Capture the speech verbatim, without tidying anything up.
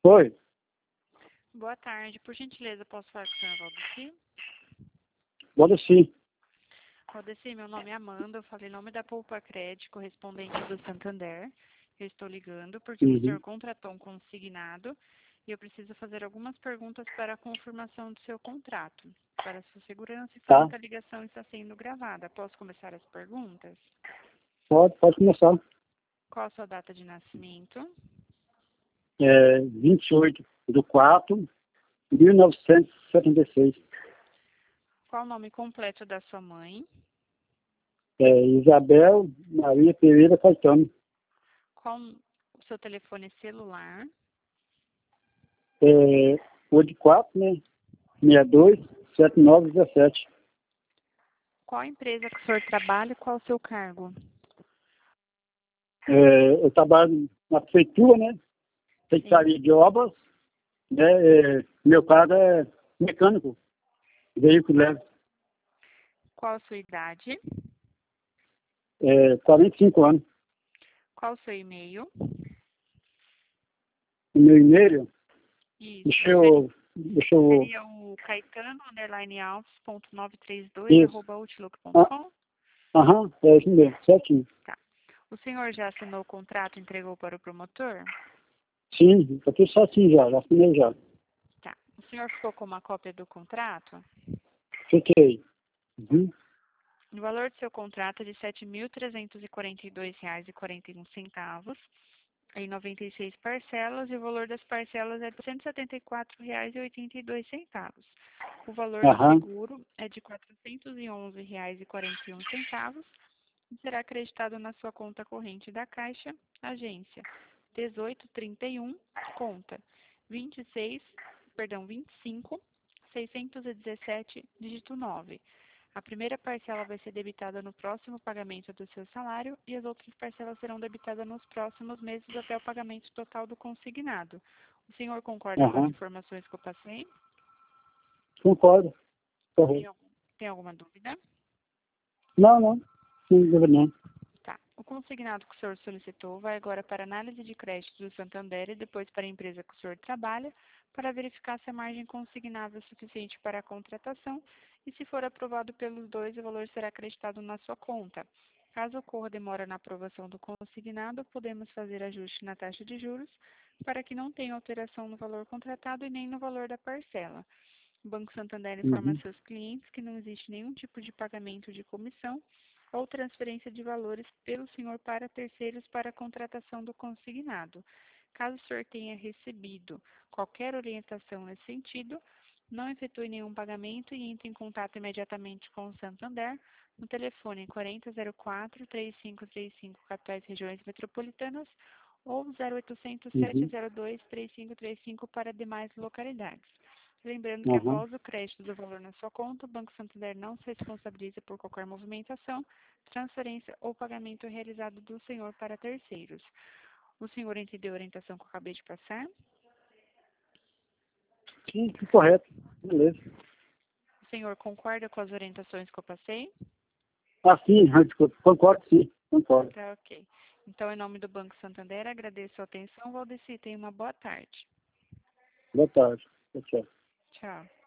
Oi, Boa tarde. Por gentileza, posso falar com o senhor Valdeci? pode sim. Valdeci, meu nome é Amanda. Eu falei em nome da Poupa Crédito, correspondente do Santander. Eu estou ligando porque o Uhum. senhor contratou um consignado e eu preciso fazer algumas perguntas para a confirmação do seu contrato. Para sua segurança, informo Tá, que a ligação está sendo gravada. Posso começar as perguntas? pode, pode começar. Qual a sua data de nascimento? É vinte e oito de quatro de mil novecentos e setenta e seis. Qual o nome completo da sua mãe? É Isabel Maria Pereira Caetano. Qual o seu telefone celular? É oito quatro, né? sessenta e dois, setenta e nove dezessete. Qual a empresa que o senhor trabalha e qual o seu cargo? É, eu trabalho na prefeitura, né? Sim. Secretaria de Obras, né? É, meu cargo é mecânico, veículo leve. Qual a sua idade? É, quarenta e cinco anos. Qual o seu e-mail? O meu e-mail, deixa Isso. Seria, eu, deixa eu, seria o caetano, underline alves, ponto novecentos e trinta e dois, isso. arroba outlook ponto Ah, com. aham, é isso mesmo, certinho. Tá. O senhor já assinou o contrato e entregou para o promotor? Sim, tá tudo certinho já, já assinei já. Tá. O senhor ficou com uma cópia do contrato? Fiquei. Tá. Uhum. O valor do seu contrato é de sete mil trezentos e quarenta e dois reais e quarenta e um centavos, em noventa e seis parcelas, e o valor das parcelas é de cento e setenta e quatro reais e oitenta e dois centavos. O valor do Aham, seguro é de quatrocentos e onze reais e quarenta e um centavos e será acreditado na sua conta corrente da Caixa, agência dezoito trinta e um, conta vinte e seis, perdão, vinte e cinco, seiscentos e dezessete, dígito nove. A primeira parcela vai ser debitada no próximo pagamento do seu salário e as outras parcelas serão debitadas nos próximos meses até o pagamento total do consignado. O senhor concorda com as aham. informações que eu passei? Concordo. Tem, Correto. algum- tem alguma dúvida? Não, não. Sim, dúvida não. Tá. O consignado que o senhor solicitou vai agora para análise de crédito do Santander e depois para a empresa que o senhor trabalha, para verificar se a margem consignável é suficiente para a contratação e, se for aprovado pelos dois, o valor será acreditado na sua conta. Caso ocorra demora na aprovação do consignado, podemos fazer ajuste na taxa de juros para que não tenha alteração no valor contratado e nem no valor da parcela. O Banco Santander informa a Uhum. seus clientes que não existe nenhum tipo de pagamento de comissão ou transferência de valores pelo senhor para terceiros para a contratação do consignado. Caso o senhor tenha recebido qualquer orientação nesse sentido, não efetue nenhum pagamento e entre em contato imediatamente com o Santander no telefone quarenta zero quatro, três cinco três cinco, capitais regiões metropolitanas, ou zero oitocentos, sete Uhum. zero dois, três cinco três cinco para demais localidades. Lembrando que Aham. após o crédito do valor na sua conta, o Banco Santander não se responsabiliza por qualquer movimentação, transferência ou pagamento realizado do senhor para terceiros. O senhor entendeu a orientação que eu acabei de passar? Sim, sim, correto. Beleza. O senhor concorda com as orientações que eu passei? Ah, sim, ah, desculpa. Concordo, sim. Concordo. Tá, ok. Então, em nome do Banco Santander, agradeço a atenção. Valdeci, tenha uma boa tarde. Boa tarde. Tchau, tchau. Tchau.